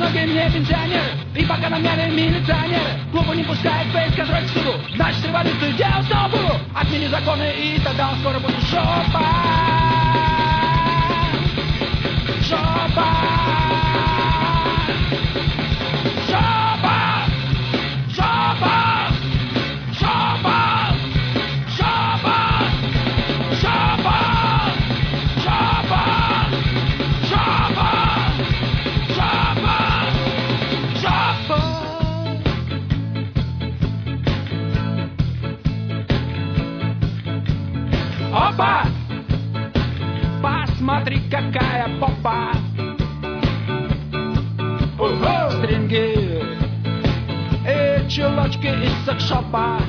Помоги мне, пенсионер, и пока на мяне милиционеры. Клубу не пускает фейс-контроль к суду. Значит, революцию делать снова буду. Отмени законы, и тогда он скоро будет жопа. Жопа. Жопа. Жопа. Жопа. Жопа. Жопа. Жопа. Жопа. Жопа. Опа! Посмотри, какая попа! Стринги и чулочки из секшопа.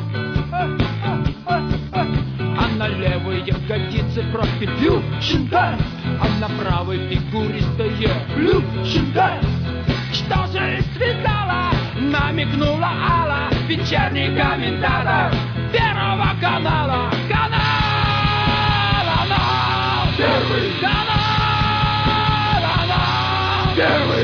А на левой ягодице профиль Фьюченда, а на правой фигуристая Плющенда. Что же связала, намекнула Алла, вечерний комментатор Первого канала. Первый канал! Первый!